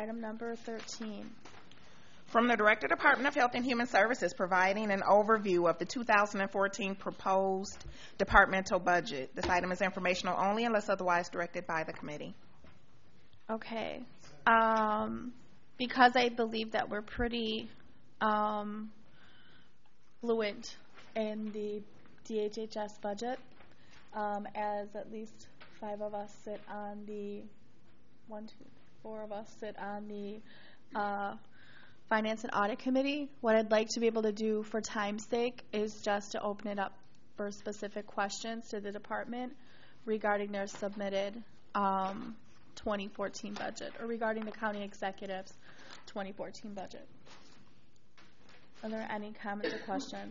item number 13. From the Director, Department of Health and Human Services, providing an overview of the 2014 proposed departmental budget. This item is informational only unless otherwise directed by the committee. Okay. Because I believe that we're pretty fluent in the DHHS budget, as at least four of us sit on the Finance and Audit Committee. What I'd like to be able to do for time's sake is just to open it up for specific questions to the department regarding their submitted 2014 budget, or regarding the county executive's 2014 budget. Are there any comments or questions?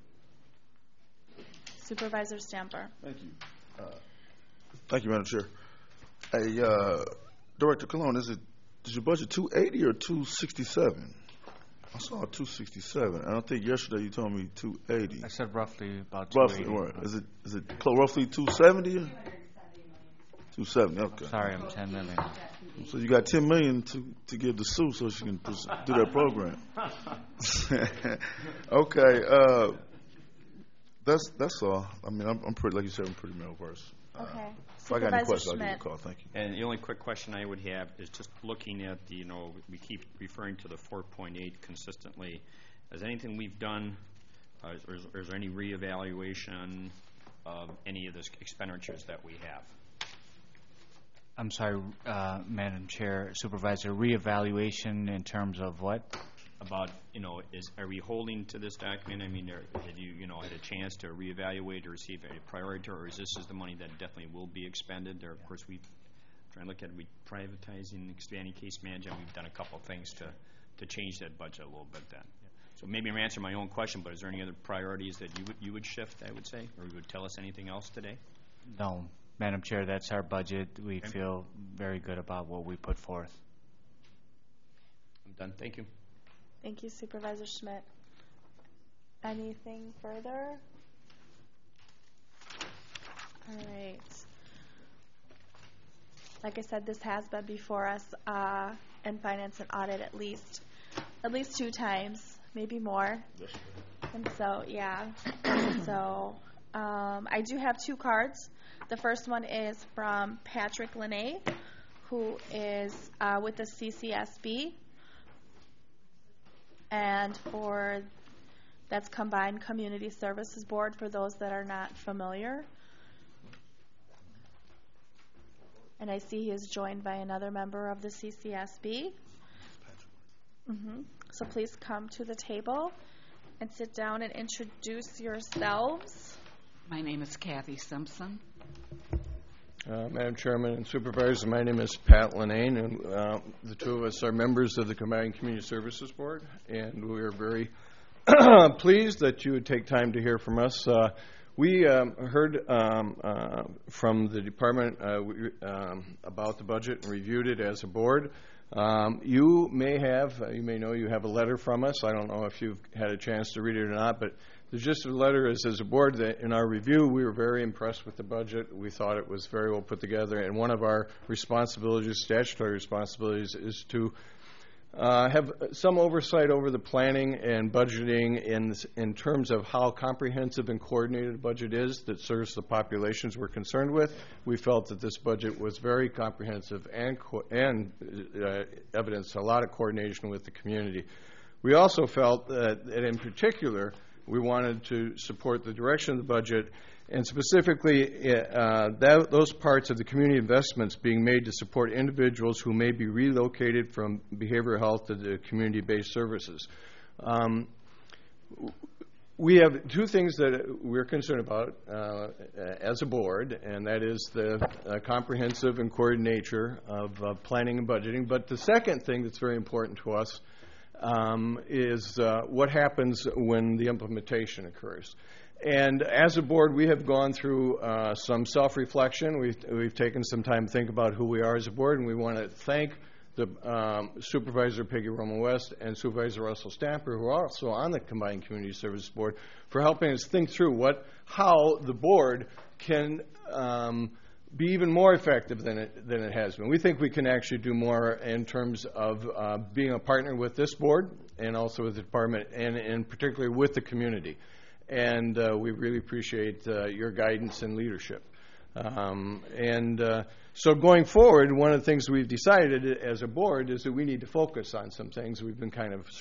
Supervisor Stamper. Thank you. Thank you, Madam Chair. Hey, Director Colon, is your budget 280 or 267? I saw 267. I don't think yesterday you told me 280. I said roughly about 280. Roughly, right. Is it roughly 270? 270. Okay. Sorry, I'm 10 million. So you got 10 million to give to Sue so she can do that program. Okay. That's all. I mean, I'm pretty, like you said, I'm pretty well versed. Okay. If I got any questions, I'll give you a call. Thank you. And the only quick question I would have is just looking at the, we keep referring to the 4.8 consistently. Has anything we've done, or is there any reevaluation of any of the expenditures that we have? I'm sorry, Madam Chair, Supervisor, reevaluation in terms of what? About, are we holding to this document? I mean, had you, had a chance to reevaluate or receive a priority, or is this the money that definitely will be expended? Or, of course, we try and look at privatizing, expanding case management. We've done a couple of things to change that budget a little bit then. So maybe I'm answering my own question, but is there any other priorities that you would shift, I would say, or you would tell us anything else today? No, Madam Chair, that's our budget. We feel very good about what we put forth. I'm done. Thank you. Thank you, Supervisor Schmidt. Anything further? All right. Like I said, this has been before us in Finance and Audit at least 2 times, maybe more. Yes. And so, yeah. So I do have 2 cards. The first one is from Patrick Linné, who is with the CCSB. And that's Combined Community Services Board, for those that are not familiar. And I see he is joined by another member of the CCSB. So please come to the table and sit down and introduce yourselves. My name is Kathy Simpson. Madam Chairman and Supervisors, my name is Pat Linane, and the 2 of us are members of the Combined Community Services Board, and we are very pleased that you would take time to hear from us. We heard from the department about the budget and reviewed it as a board. You may know you have a letter from us. I don't know if you've had a chance to read it or not, but the gist of the letter is, as a board, that in our review, we were very impressed with the budget. We thought it was very well put together, and one of our responsibilities, statutory responsibilities, is to have some oversight over the planning and budgeting in terms of how comprehensive and coordinated a budget is that serves the populations we're concerned with. We felt that this budget was very comprehensive and evidenced a lot of coordination with the community. We also felt that in particular, we wanted to support the direction of the budget, and specifically those parts of the community investments being made to support individuals who may be relocated from behavioral health to the community-based services. We have 2 things that we're concerned about as a board, and that is the comprehensive and coordinated nature of planning and budgeting. But the second thing that's very important to us is what happens when the implementation occurs. And as a board, we have gone through some self-reflection. We've taken some time to think about who we are as a board, and we want to thank the Supervisor Peggy Roman West and Supervisor Russell Stamper, who are also on the Combined Community Services Board, for helping us think through how the board can be even more effective than it has been. We think we can actually do more in terms of being a partner with this board and also with the department, and particularly with the community. And we really appreciate your guidance and leadership. So going forward, one of the things we've decided as a board is that we need to focus on some things. We've been kind of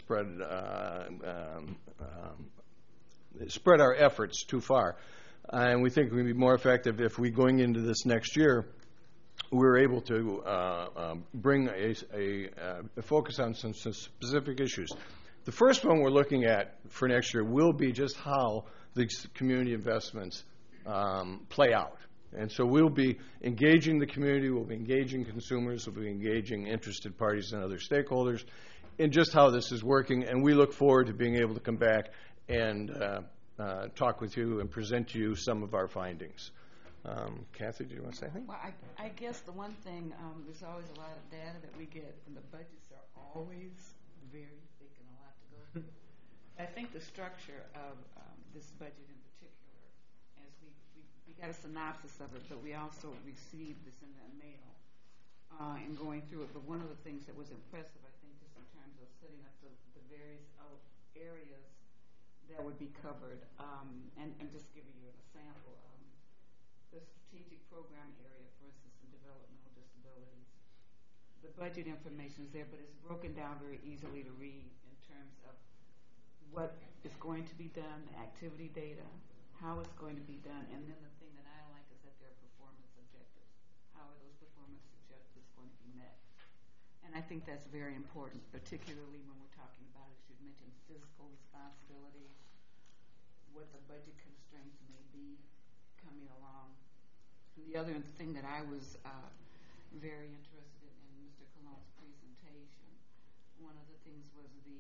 spread our efforts too far. And we think we can be more effective if we, going into this next year, we're able to bring a focus on some specific issues. The first one we're looking at for next year will be just how these community investments play out. And so we'll be engaging the community, we'll be engaging consumers, we'll be engaging interested parties and other stakeholders in just how this is working. And we look forward to being able to come back and talk with you and present to you some of our findings. Kathy, do you want to say anything? Well, I guess the one thing, there's always a lot of data that we get, and the budgets are always very thick and a lot to go through. I think the structure of this budget in particular, as we got a synopsis of it, but we also received this in the mail and going through it. But one of the things that was impressive, I think, just in terms of setting up the various areas that would be covered, and just giving you an example, the strategic program area, for instance, in developmental disabilities. The budget information is there, but it's broken down very easily to read in terms of what is going to be done, the activity data, how it's going to be done, and then the thing that I like is that there are performance objectives. How are those performance objectives going to be met? And I think that's very important, particularly when we're talking about, as you mentioned, physical responsibilities, what the budget constraints may be coming along. The other thing that I was very interested in Mr. Colon's presentation, one of the things was the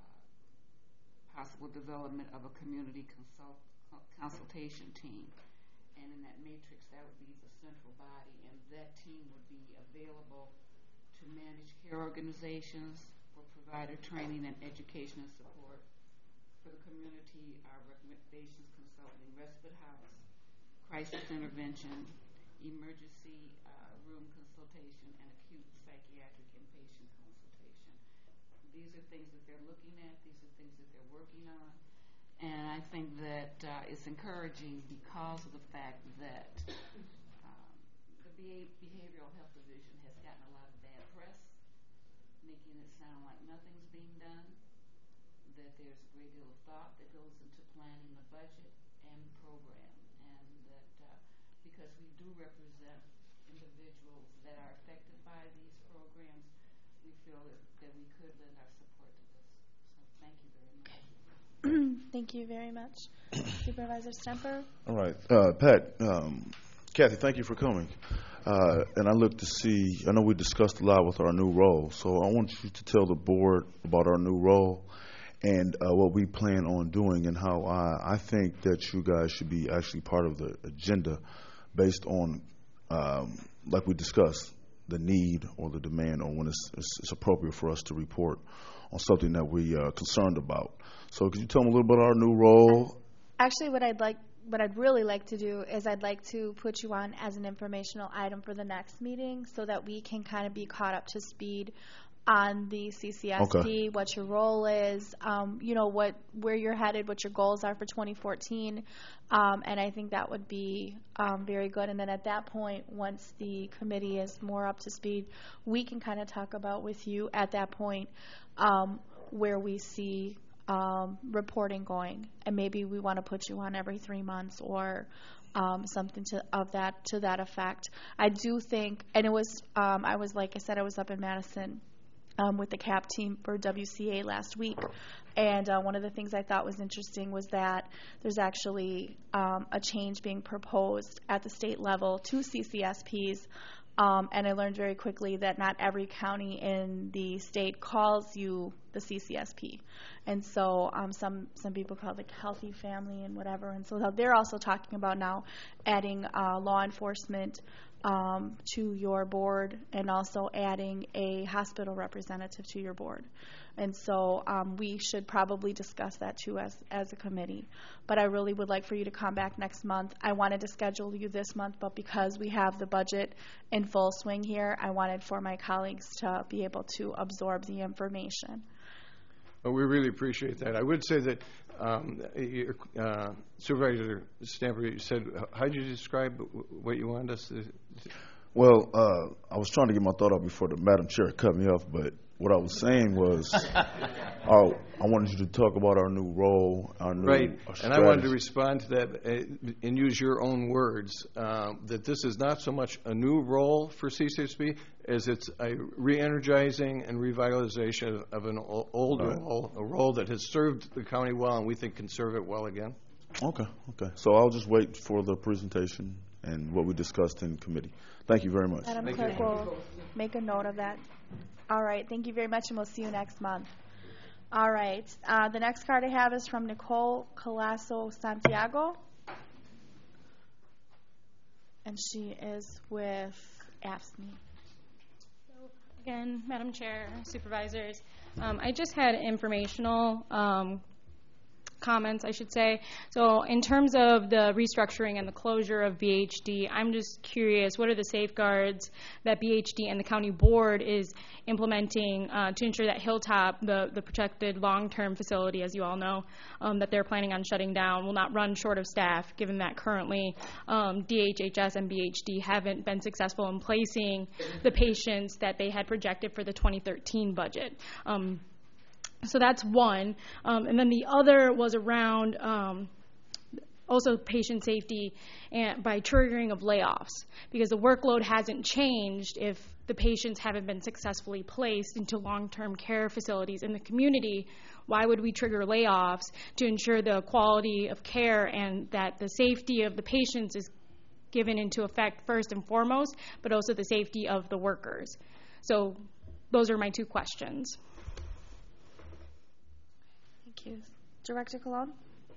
possible development of a community consultation team. And in that matrix, that would be the central body, and that team would be available to manage care organizations, for provider training and education and support, for the community, our recommendations consulting, respite house, crisis intervention, emergency room consultation, and acute psychiatric inpatient consultation. These are things that they're looking at. These are things that they're working on. And I think that it's encouraging because of the fact that the Behavioral Health Division has gotten a lot of bad press, making it sound like nothing's being done, that there's a great deal of thought that goes into planning the budget and the program, and that because we do represent individuals that are affected by these programs, we feel that we could lend our support to this. So thank you very much. Thank you very much. Supervisor Stemper? All right. Pat, Kathy, thank you for coming. And I look to see, I know we discussed a lot with our new role, so I want you to tell the board about our new role and what we plan on doing, and how I think that you guys should be actually part of the agenda based on, like we discussed, the need or the demand, or when it's appropriate for us to report on something that we are concerned about. So could you tell me a little bit about our new role? Actually, what I'd really like to do is I'd like to put you on as an informational item for the next meeting, so that we can kind of be caught up to speed on the CCSP, okay, what your role is, where you're headed, what your goals are for 2014, and I think that would be very good. And then at that point, once the committee is more up to speed, we can kind of talk about with you at that point where we see reporting going, and maybe we want to put you on every 3 months or something to that effect. I do think, and it was I was up in Madison with the CAP team for WCA last week, and one of the things I thought was interesting was that there's actually a change being proposed at the state level to CCSPs. And I learned very quickly that not every county in the state calls you the CCSP. And so some people call it healthy family and whatever. And so they're also talking about now adding law enforcement to your board, and also adding a hospital representative to your board. And so we should probably discuss that too as a committee. But I really would like for you to come back next month. I wanted to schedule you this month, but because we have the budget in full swing here, I wanted for my colleagues to be able to absorb the information. Well, we really appreciate that. I would say that Supervisor Stamper, you said, how did you describe what you wanted us to? Well, I was trying to get my thought out before the Madam Chair cut me off, but what I was saying was I wanted you to talk about our new role, our new Right, strategy. and I wanted to respond to that and use your own words, that this is not so much a new role for CCSB as it's a re-energizing and revitalization of an old role, a role that has served the county well and we think can serve it well again. Okay. So I'll just wait for the presentation and what we discussed in committee. Thank you very much. Madam Clerk will make a note of that. All right, thank you very much, and we'll see you next month. All right, the next card I have is from Nicole Colasso Santiago, and she is with AFSCME. Again, Madam Chair, Supervisors, I just had informational comments, I should say. So in terms of the restructuring and the closure of BHD, I'm just curious, what are the safeguards that BHD and the county board is implementing to ensure that Hilltop, the protected long-term facility, as you all know, that they're planning on shutting down, will not run short of staff, given that currently DHHS and BHD haven't been successful in placing the patients that they had projected for the 2013 budget. So that's one. And then the other was around also patient safety and by triggering of layoffs, because the workload hasn't changed if the patients haven't been successfully placed into long-term care facilities in the community. Why would we trigger layoffs to ensure the quality of care and that the safety of the patients is given into effect first and foremost, but also the safety of the workers? So those are my two questions. Thank you. Director Colon?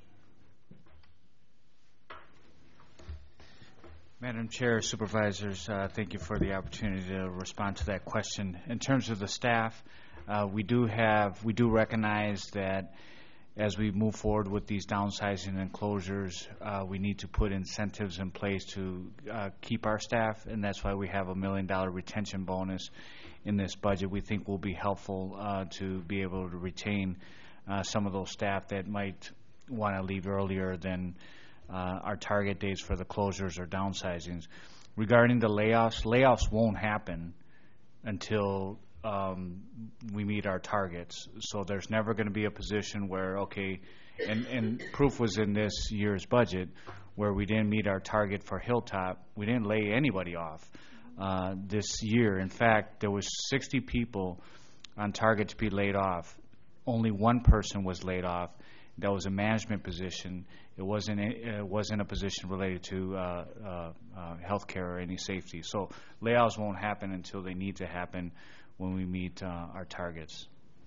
Madam Chair, Supervisors, thank you for the opportunity to respond to that question. In terms of the staff, we do recognize that as we move forward with these downsizing and closures, we need to put incentives in place to keep our staff, and that's why we have $1 million retention bonus in this budget. We think will be helpful to be able to retain some of those staff that might want to leave earlier than our target dates for the closures or downsizings. Regarding the layoffs won't happen until we meet our targets. So there's never going to be a position where, okay, and proof was in this year's budget where we didn't meet our target for Hilltop. We didn't lay anybody off this year. In fact, there was 60 people on target to be laid off. Only one person was laid off. That was a management position. It wasn't a position related to healthcare or any safety. So layoffs won't happen until they need to happen when we meet our targets.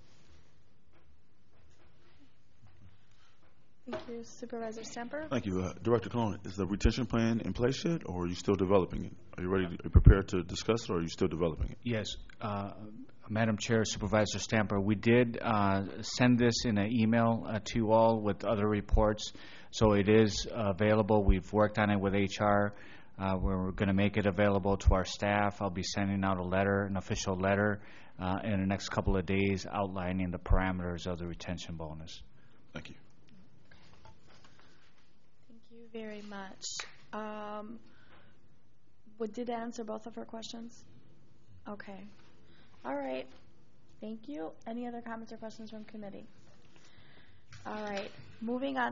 Thank you. Supervisor Stamper? Thank you. Director Colon, is the retention plan in place yet, or are you still developing it? Are you prepared to discuss it, or are you still developing it? Yes. Madam Chair, Supervisor Stamper, we did send this in an email to you all with other reports, so it is available. We've worked on it with HR. We're going to make it available to our staff. I'll be sending out an official letter in the next couple of days outlining the parameters of the retention bonus. Thank you. Thank you very much. Did that answer both of her questions? Okay. All right. Thank you. Any other comments or questions from committee? All right. Moving on